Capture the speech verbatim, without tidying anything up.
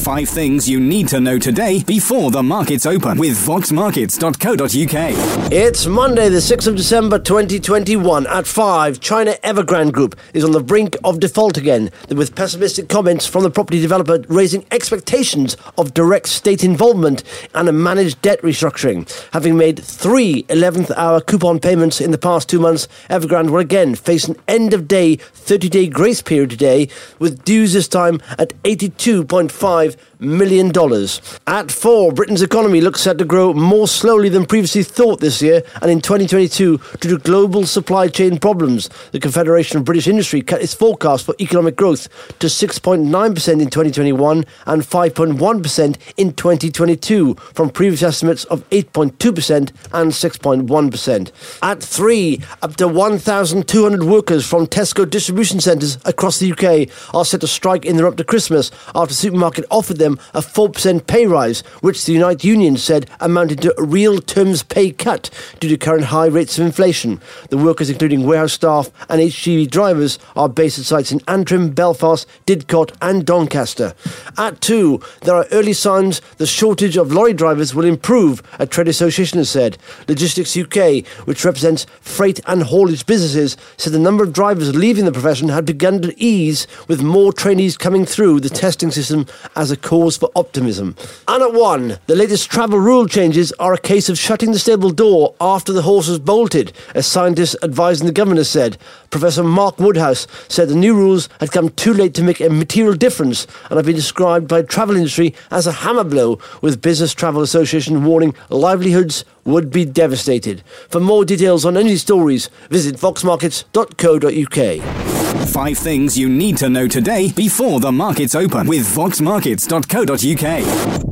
Five things you need to know today before the markets open with vox markets dot co dot uk. It's Monday, the sixth of December twenty twenty-one. At five, China Evergrande Group is on the brink of default again, with pessimistic comments from the property developer raising expectations of direct state involvement and a managed debt restructuring. Having made three eleventh hour coupon payments in the past two months, Evergrande will again face an end-of-day thirty-day grace period today, with dues this time at eighty-two point five million dollars. At four, Britain's economy looks set to grow more slowly than previously thought this year and in twenty twenty-two due to global supply chain problems. The Confederation of British Industry cut its forecast for economic growth to six point nine percent in twenty twenty-one and five point one percent in twenty twenty-two from previous estimates of eight point two percent and six point one percent. At three, up to one thousand two hundred workers from Tesco distribution centres across the U K are set to strike in the run up to Christmas after the supermarket offered them a four percent pay rise, which the Unite Union said amounted to a real terms pay cut due to current high rates of inflation. The workers, including warehouse staff and H G V drivers, are based at sites in Antrim, Belfast, Didcot and Doncaster. At two, there are early signs the shortage of lorry drivers will improve, a trade association has said. Logistics U K, which represents freight and haulage businesses, said the number of drivers leaving the profession had begun to ease, with more trainees coming through the testing system as a cause for optimism. And at one, the latest travel rule changes are a case of shutting the stable door after the horses bolted, as scientists advising the governor said. Professor Mark Woodhouse said the new rules had come too late to make a material difference and have been described by the travel industry as a hammer blow, with Business Travel Association warning livelihoods would be devastated. For more details on any stories, visit vox markets dot co dot uk. Five things you need to know today before the markets open with vox markets dot co dot uk.